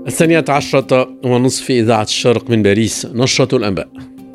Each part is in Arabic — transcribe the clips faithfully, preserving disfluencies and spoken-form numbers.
الثانية عشرة ونصف إذاعة الشرق من باريس، نشرة الأنباء.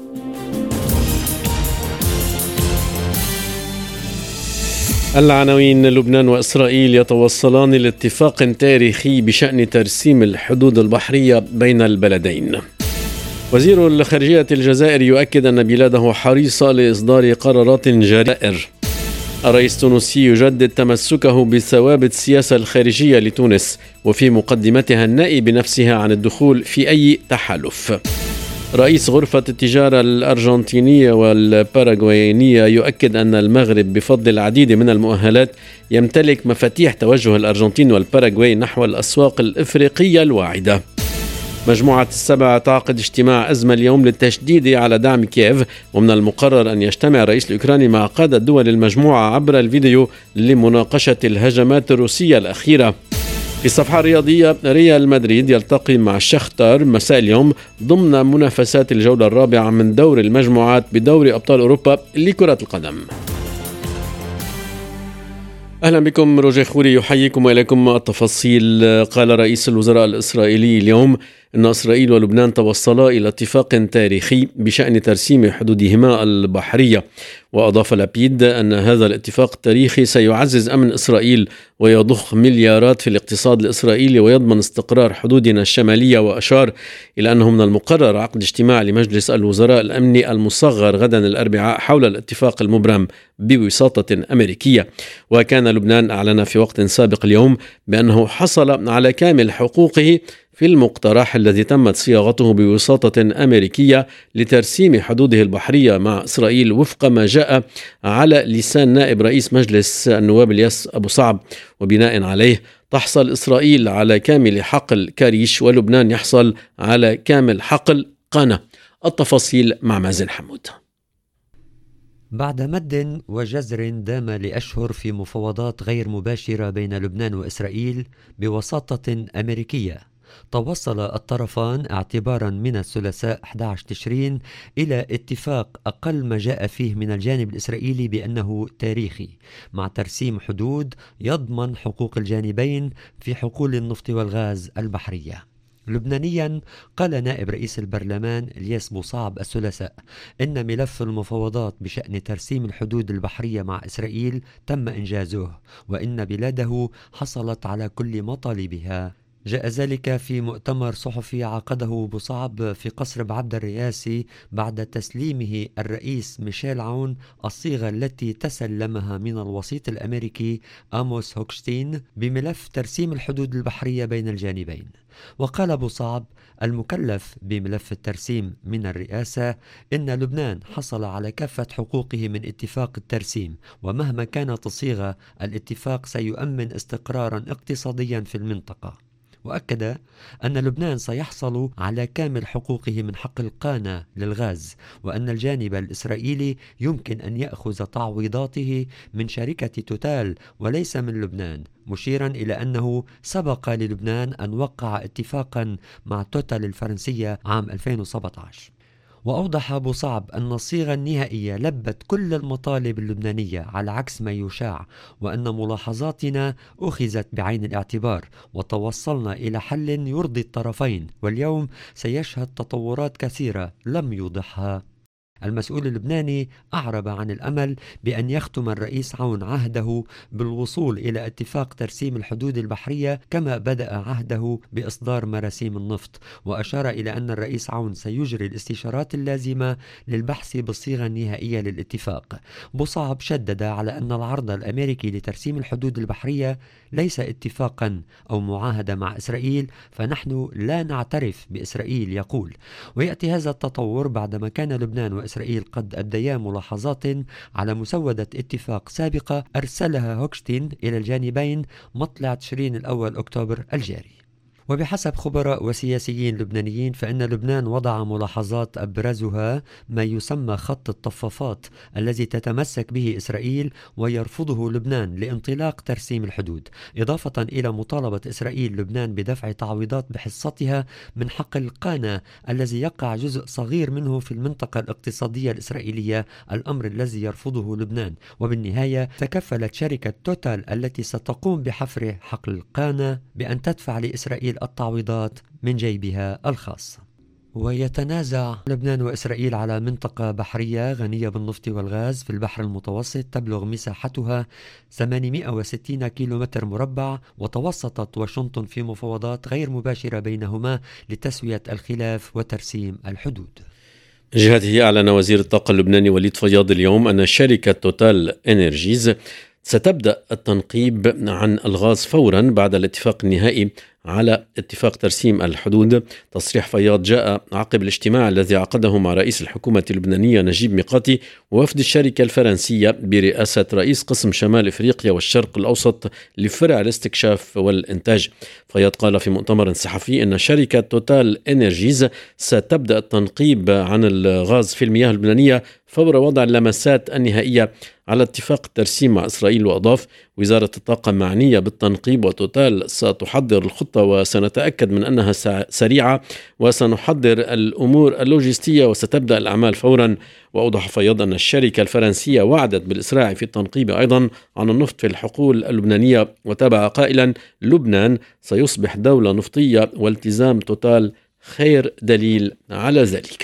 العناوين: لبنان وإسرائيل يتوصلان لاتفاق تاريخي بشأن ترسيم الحدود البحرية بين البلدين. وزير الخارجية الجزائر يؤكد أن بلاده حريصة لإصدار قرارات جرائر. الرئيس التونسي يجدد تمسكه بثوابت السياسة الخارجية لتونس، وفي مقدمتها النائي بنفسها عن الدخول في أي تحالف. رئيس غرفة التجارة الأرجنتينية والباراغوايينية يؤكد أن المغرب بفضل العديد من المؤهلات يمتلك مفاتيح توجه الأرجنتين والباراغواي نحو الأسواق الإفريقية الواعدة. مجموعة السبع تعقد اجتماع أزمة اليوم للتشديد على دعم كييف، ومن المقرر أن يجتمع الرئيس الأوكراني مع قادة دول المجموعة عبر الفيديو لمناقشة الهجمات الروسية الأخيرة. في الصفحة الرياضية، ريال مدريد يلتقي مع الشختار مساء اليوم ضمن منافسات الجولة الرابعة من دور المجموعات بدوري أبطال أوروبا لكرة القدم. أهلا بكم، روجي خوري يحييكم وإليكم التفاصيل. قال رئيس الوزراء الإسرائيلي اليوم أن إسرائيل ولبنان توصلا إلى اتفاق تاريخي بشأن ترسيم حدودهما البحرية. وأضاف لابيد أن هذا الاتفاق التاريخي سيعزز أمن إسرائيل ويضخ مليارات في الاقتصاد الإسرائيلي ويضمن استقرار حدودنا الشمالية. وأشار إلى أنه من المقرر عقد اجتماع لمجلس الوزراء الأمني المصغر غدا الأربعاء حول الاتفاق المبرم بوساطة أمريكية. وكان لبنان أعلن في وقت سابق اليوم بأنه حصل على كامل حقوقه في المقترح الذي تمت صياغته بوساطة أمريكية لترسيم حدوده البحرية مع إسرائيل وفق ما جاء على لسان نائب رئيس مجلس النواب الياس أبو صعب. وبناء عليه تحصل إسرائيل على كامل حقل كاريش ولبنان يحصل على كامل حقل قانا. التفاصيل مع مازن حمود. بعد مد وجزر دام لأشهر في مفاوضات غير مباشرة بين لبنان وإسرائيل بوساطة أمريكية، توصل الطرفان اعتبارا من الثلاثاء أحد عشر تشرين إلى اتفاق أقل ما جاء فيه من الجانب الإسرائيلي بأنه تاريخي، مع ترسيم حدود يضمن حقوق الجانبين في حقول النفط والغاز البحرية. لبنانيا، قال نائب رئيس البرلمان الياس بوصعب الثلاثاء إن ملف المفاوضات بشأن ترسيم الحدود البحرية مع إسرائيل تم إنجازه، وإن بلاده حصلت على كل مطالبها. جاء ذلك في مؤتمر صحفي عقده بوصعب في قصر بعبد الرئاسي بعد تسليمه الرئيس ميشيل عون الصيغة التي تسلمها من الوسيط الأمريكي آموس هوكشتين بملف ترسيم الحدود البحرية بين الجانبين. وقال بوصعب المكلف بملف الترسيم من الرئاسة إن لبنان حصل على كافة حقوقه من اتفاق الترسيم، ومهما كانت الصيغة الاتفاق سيؤمن استقرارا اقتصاديا في المنطقة. وأكد أن لبنان سيحصل على كامل حقوقه من حق القانا للغاز، وأن الجانب الإسرائيلي يمكن أن يأخذ تعويضاته من شركة توتال وليس من لبنان، مشيرا إلى أنه سبق للبنان أن وقع اتفاقا مع توتال الفرنسية عام ألفين وسبعة عشر. وأوضح بوصعب أن الصيغة النهائية لبت كل المطالب اللبنانية على عكس ما يشاع، وأن ملاحظاتنا أخذت بعين الاعتبار وتوصلنا إلى حل يرضي الطرفين، واليوم سيشهد تطورات كثيرة لم يوضحها. المسؤول اللبناني أعرب عن الأمل بأن يختم الرئيس عون عهده بالوصول إلى اتفاق ترسيم الحدود البحرية كما بدأ عهده بإصدار مراسيم النفط، وأشار إلى أن الرئيس عون سيجري الاستشارات اللازمة للبحث بالصيغة النهائية للاتفاق. بوصعب شدد على أن العرض الأمريكي لترسيم الحدود البحرية ليس اتفاقا أو معاهدة مع إسرائيل، فنحن لا نعترف بإسرائيل يقول. ويأتي هذا التطور بعدما كان لبنان وإسرائيل قد أبديا ملاحظات على مسودة اتفاق سابقة أرسلها هوكشتين إلى الجانبين مطلع تشرين الأول أكتوبر الجاري. وبحسب خبراء وسياسيين لبنانيين فإن لبنان وضع ملاحظات أبرزها ما يسمى خط الطفافات الذي تتمسك به إسرائيل ويرفضه لبنان لانطلاق ترسيم الحدود، إضافة إلى مطالبة إسرائيل لبنان بدفع تعويضات بحصتها من حق القانا الذي يقع جزء صغير منه في المنطقة الاقتصادية الإسرائيلية، الأمر الذي يرفضه لبنان. وبالنهاية تكفلت شركة توتال التي ستقوم بحفر حقل القانا بأن تدفع لإسرائيل التعويضات من جيبها الخاص. ويتنازع لبنان وإسرائيل على منطقة بحرية غنية بالنفط والغاز في البحر المتوسط تبلغ مساحتها ثمانمائة وستين كيلومتر مربع، وتوسطت واشنطن في مفاوضات غير مباشرة بينهما لتسوية الخلاف وترسيم الحدود. جهته أعلن وزير الطاقة اللبناني وليد فياض اليوم أن شركة توتال إنرجيز ستبدأ التنقيب عن الغاز فورا بعد الاتفاق النهائي على اتفاق ترسيم الحدود. تصريح فياض جاء عقب الاجتماع الذي عقده مع رئيس الحكومة اللبنانية نجيب ميقاتي ووفد الشركة الفرنسية برئاسة رئيس قسم شمال إفريقيا والشرق الأوسط لفرع الاستكشاف والإنتاج. فياض قال في مؤتمر صحفي أن شركة توتال إنرجيز ستبدأ التنقيب عن الغاز في المياه اللبنانية فور وضع اللمسات النهائية على اتفاق الترسيم مع إسرائيل. وأضاف: وزارة الطاقة معنية بالتنقيب وتوتال ستحضر الخطة وسنتأكد من أنها سريعة وسنحضر الأمور اللوجستية وستبدأ الأعمال فورا. وأوضح فياض أن الشركة الفرنسية وعدت بالإسراع في التنقيب أيضا عن النفط في الحقول اللبنانية، وتابع قائلا: لبنان سيصبح دولة نفطية والتزام توتال خير دليل على ذلك.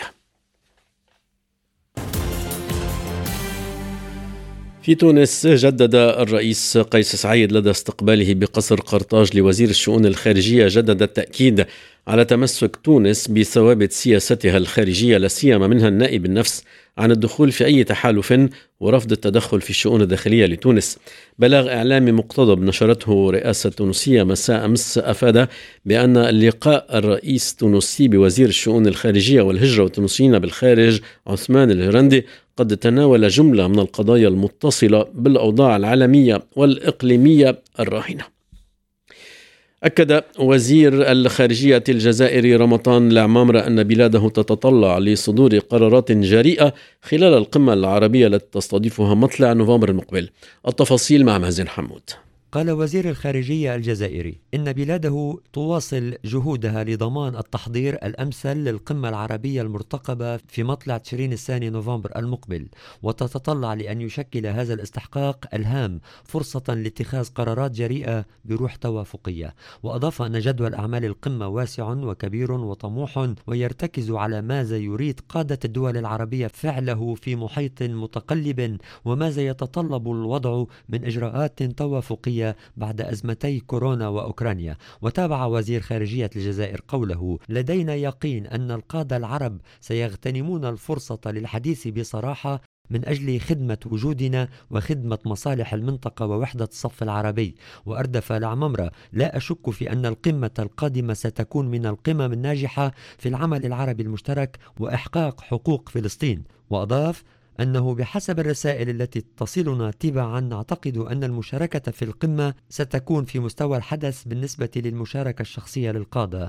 في تونس جدد الرئيس قيس سعيد لدى استقباله بقصر قرطاج لوزير الشؤون الخارجية جدد التأكيد على تمسك تونس بثوابت سياستها الخارجية، لا سيما منها النائي بالنفس عن الدخول في أي تحالف ورفض التدخل في الشؤون الداخلية لتونس. بلاغ إعلامي مقتضب نشرته رئاسة تونسية مساء أمس أفاد بأن اللقاء الرئيس التونسي بوزير الشؤون الخارجية والهجرة والتونسيين بالخارج عثمان الهرندي قد تناول جملة من القضايا المتصلة بالأوضاع العالمية والإقليمية الراهنة. أكد وزير الخارجية الجزائري رمضان العمامرة أن بلاده تتطلع لصدور قرارات جريئة خلال القمة العربية التي تستضيفها مطلع نوفمبر المقبل. التفاصيل مع مازن حمود. قال وزير الخارجية الجزائري إن بلاده تواصل جهودها لضمان التحضير الأمثل للقمة العربية المرتقبة في مطلع تشرين الثاني نوفمبر المقبل، وتتطلع لأن يشكل هذا الاستحقاق الهام فرصة لاتخاذ قرارات جريئة بروح توافقية. وأضاف أن جدول أعمال القمة واسع وكبير وطموح، ويرتكز على ماذا يريد قادة الدول العربية فعله في محيط متقلب وماذا يتطلب الوضع من إجراءات توافقية بعد أزمتي كورونا وأوكرانيا. وتابع وزير خارجية الجزائر قوله: لدينا يقين أن القادة العرب سيغتنمون الفرصة للحديث بصراحة من أجل خدمة وجودنا وخدمة مصالح المنطقة ووحدة الصف العربي. وأردف العمامرة: لا أشك في أن القمة القادمة ستكون من القمم الناجحة في العمل العربي المشترك وإحقاق حقوق فلسطين. وأضاف أنه بحسب الرسائل التي تصلنا تباعا نعتقد أن المشاركة في القمة ستكون في مستوى الحدث بالنسبة للمشاركة الشخصية للقادة.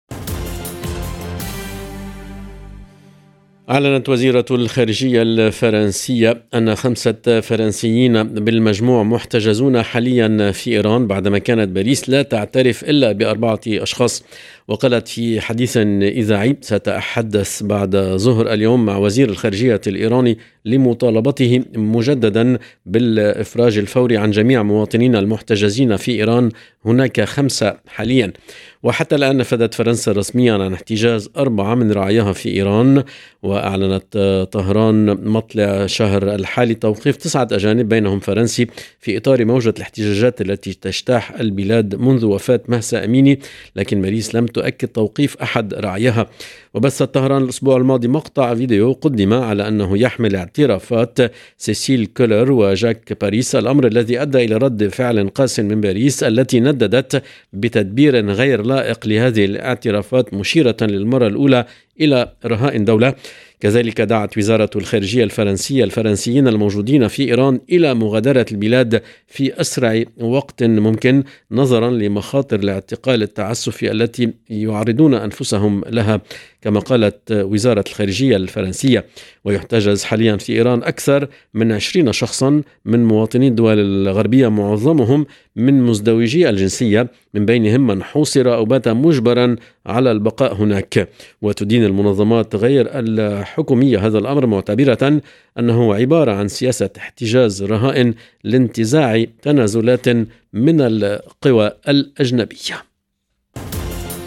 أعلنت وزيرة الخارجية الفرنسية أن خمسة فرنسيين بالمجموع محتجزون حاليا في إيران بعدما كانت باريس لا تعترف إلا بأربعة أشخاص. وقالت في حديث إذاعي: سأتحدث بعد ظهر اليوم مع وزير الخارجية الإيراني لمطالبته مجددا بالإفراج الفوري عن جميع مواطنين المحتجزين في إيران، هناك خمسة حاليا. وحتى الآن نفذت فرنسا رسميا عن احتجاز أربعة من رعاياها في إيران. وأعلنت طهران مطلع شهر الحالي توقيف تسعة أجانب بينهم فرنسي في إطار موجة الاحتجاجات التي تجتاح البلاد منذ وفاة مهسا أميني، لكن باريس لم تؤكد توقيف أحد رعاياها. وبثت طهران الأسبوع الماضي مقطع فيديو قدم على أنه يحمل اعترافات سيسيل كولر وجاك باريس، الأمر الذي أدى إلى رد فعل قاس من باريس التي نددت بتدبير غير لائق لهذه الاعترافات، مشيرة للمرة الأولى إلى رهائن دولة. كذلك دعت وزارة الخارجية الفرنسية الفرنسيين الموجودين في إيران إلى مغادرة البلاد في أسرع وقت ممكن نظرا لمخاطر الاعتقال التعسفي التي يعرضون أنفسهم لها، كما قالت وزارة الخارجية الفرنسية. ويحتجز حاليا في إيران أكثر من عشرين شخصا من مواطني الدول الغربية، معظمهم من مزدوجي الجنسية، من بينهم من حوصر أو بات مجبرا على البقاء هناك. وتدين المنظمات غير الحكومية هذا الأمر، معتبرة أنه عبارة عن سياسة احتجاز رهائن لانتزاع تنازلات من القوى الأجنبية.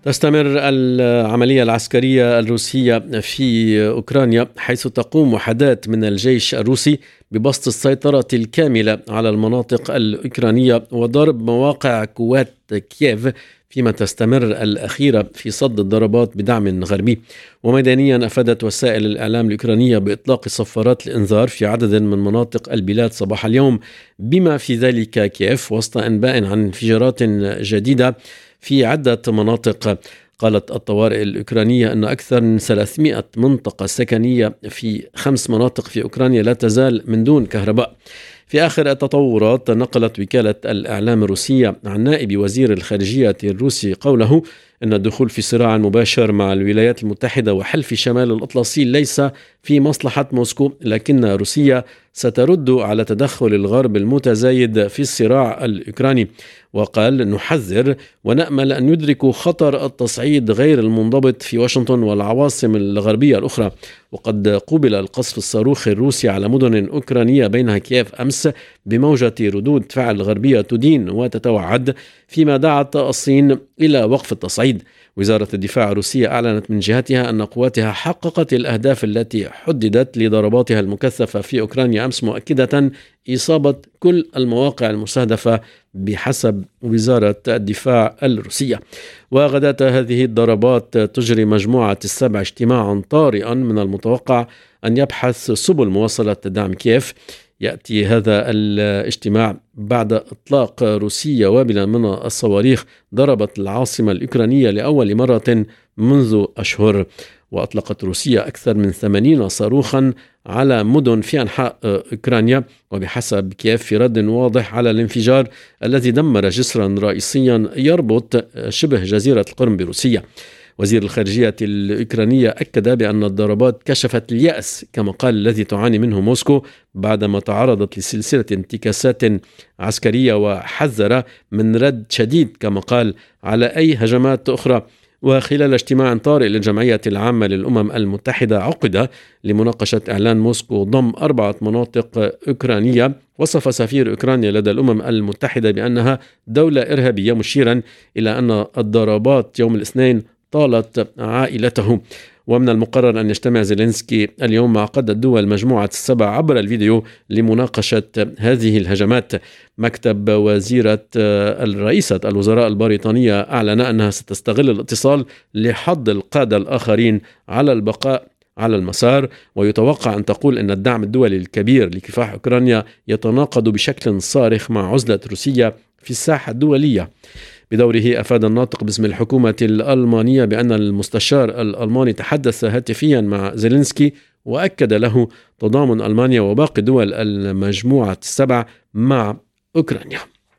تستمر العملية العسكرية الروسية في أوكرانيا، حيث تقوم وحدات من الجيش الروسي ببسط السيطرة الكاملة على المناطق الأوكرانية وضرب مواقع قوات كييف، فيما تستمر الأخيرة في صد الضربات بدعم غربي. وميدانيا أفادت وسائل الإعلام الأوكرانية بإطلاق صفارات الإنذار في عدد من مناطق البلاد صباح اليوم، بما في ذلك كييف، وسط أنباء عن انفجارات جديدة في عدة مناطق. قالت الطوارئ الأوكرانية أن أكثر من ثلاثمائة منطقة سكنية في خمس مناطق في أوكرانيا لا تزال من دون كهرباء. في آخر التطورات، نقلت وكالة الإعلام الروسية عن نائب وزير الخارجية الروسي قوله أن الدخول في صراع مباشر مع الولايات المتحدة وحلف شمال الأطلسي ليس في مصلحة موسكو، لكن روسيا سترد على تدخل الغرب المتزايد في الصراع الأوكراني. وقال: نحذر ونأمل أن يدركوا خطر التصعيد غير المنضبط في واشنطن والعواصم الغربية الأخرى. وقد قوبل القصف الصاروخي الروسي على مدن أوكرانية بينها كييف أمس بموجة ردود فعل غربية تدين وتتوعد، فيما دعت الصين إلى وقف التصعيد. وزارة الدفاع الروسية أعلنت من جهتها أن قواتها حققت الأهداف التي حددت لضرباتها المكثفة في أوكرانيا أمس، مؤكدة إصابة كل المواقع المستهدفة بحسب وزارة الدفاع الروسية. وغداة هذه الضربات تجري مجموعة السبع اجتماعا طارئا من المتوقع أن يبحث سبل مواصلة دعم كييف. يأتي هذا الاجتماع بعد إطلاق روسية وابلة من الصواريخ ضربت العاصمة الأوكرانية لأول مرة منذ أشهر. وأطلقت روسيا أكثر من ثمانين صاروخا على مدن في أنحاء أوكرانيا، وبحسب كييف في رد واضح على الانفجار الذي دمر جسرا رئيسيا يربط شبه جزيرة القرم بروسيا. وزير الخارجية الأوكرانية أكد بأن الضربات كشفت اليأس كما قال الذي تعاني منه موسكو بعدما تعرضت لسلسلة انتكاسات عسكرية، وحذر من رد شديد كما قال على أي هجمات أخرى. وخلال اجتماع طارئ للجمعية العامة للأمم المتحدة عقد لمناقشة إعلان موسكو ضم أربعة مناطق أوكرانية، وصف سفير أوكرانيا لدى الأمم المتحدة بأنها دولة إرهابية، مشيرا إلى أن الضربات يوم الاثنين طالت عائلته. ومن المقرر أن يجتمع زيلينسكي اليوم مع قادة الدول مجموعة السبع عبر الفيديو لمناقشة هذه الهجمات. مكتب وزيرة الرئيسة الوزراء البريطانية أعلن أنها ستستغل الاتصال لحض القادة الآخرين على البقاء على المسار، ويتوقع أن تقول أن الدعم الدولي الكبير لكفاح أوكرانيا يتناقض بشكل صارخ مع عزلة روسيا في الساحة الدولية. بدوره أفاد الناطق باسم الحكومة الألمانية بأن المستشار الألماني تحدث هاتفيا مع زيلينسكي وأكد له تضامن ألمانيا وباقي دول المجموعة السبع مع أوكرانيا.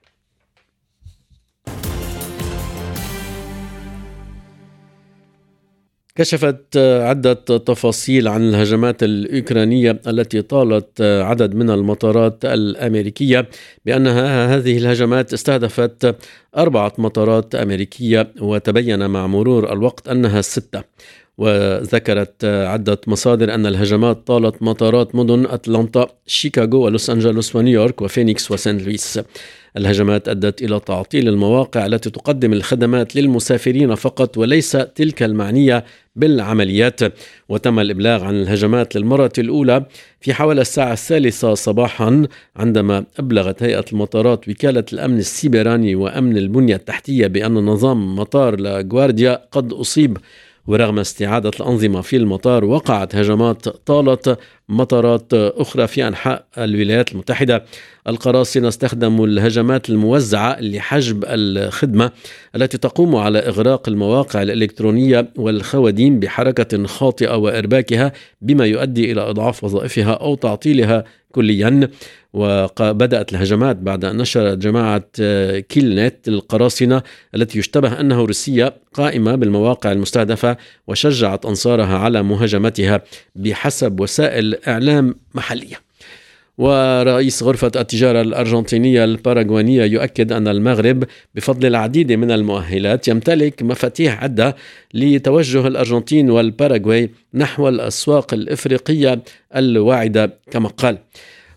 كشفت عدة تفاصيل عن الهجمات الأوكرانية التي طالت عدد من المطارات الأمريكية بأنها هذه الهجمات استهدفت أربعة مطارات أمريكية، وتبين مع مرور الوقت أنها ستة. وذكرت عدة مصادر أن الهجمات طالت مطارات مدن أتلانتا، شيكاغو ولوس أنجلوس ونيويورك وفينيكس وسان لويس. الهجمات أدت إلى تعطيل المواقع التي تقدم الخدمات للمسافرين فقط وليس تلك المعنية بالعمليات. وتم الإبلاغ عن الهجمات للمرة الأولى في حوالي الساعة الثالثة صباحا، عندما أبلغت هيئة المطارات وكالة الأمن السيبراني وأمن البنية التحتية بأن نظام مطار لاغوارديا قد أصيب. ورغم استعادة الأنظمة في المطار، وقعت هجمات طالت مطارات أخرى في أنحاء الولايات المتحدة. القراصنة استخدموا الهجمات الموزعة لحجب الخدمة التي تقوم على إغراق المواقع الإلكترونية والخواديم بحركة خاطئة وإرباكها، بما يؤدي إلى إضعاف وظائفها أو تعطيلها كليا. وبدأت الهجمات بعد أن نشرت جماعة كيلنت القراصنة التي يشتبه أنها روسية قائمة بالمواقع المستهدفة، وشجعت أنصارها على مهاجمتها بحسب وسائل إعلام محلية. ورئيس غرفة التجارة الأرجنتينية الباراغوانية يؤكد أن المغرب بفضل العديد من المؤهلات يمتلك مفاتيح عدة لتوجه الأرجنتين والباراغواي نحو الأسواق الإفريقية الواعدة كما قال.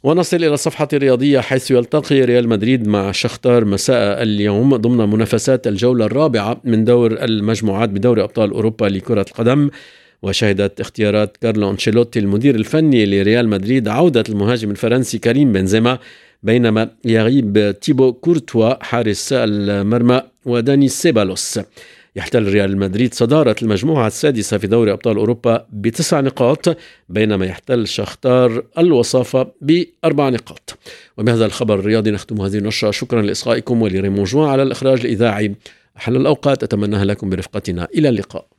ونصل إلى الصفحة الرياضية، حيث يلتقي ريال مدريد مع شختار مساء اليوم ضمن منافسات الجولة الرابعة من دور المجموعات بدوري أبطال أوروبا لكرة القدم. وشهدت اختيارات كارلو أنشيلوتي المدير الفني لريال مدريد عودة المهاجم الفرنسي كريم بنزيما، بينما يغيب تيبو كورتوا حارس المرمى وداني سيبالوس. يحتل ريال مدريد صدارة المجموعة السادسة في دوري أبطال أوروبا بتسع نقاط، بينما يحتل شختار الوصافة بأربع نقاط. وبهذا الخبر الرياضي نختم هذه النشرة. شكرا لإصغائكم ولريمون جوان على الإخراج الإذاعي. أحلى الأوقات أتمناها لكم برفقتنا. إلى اللقاء.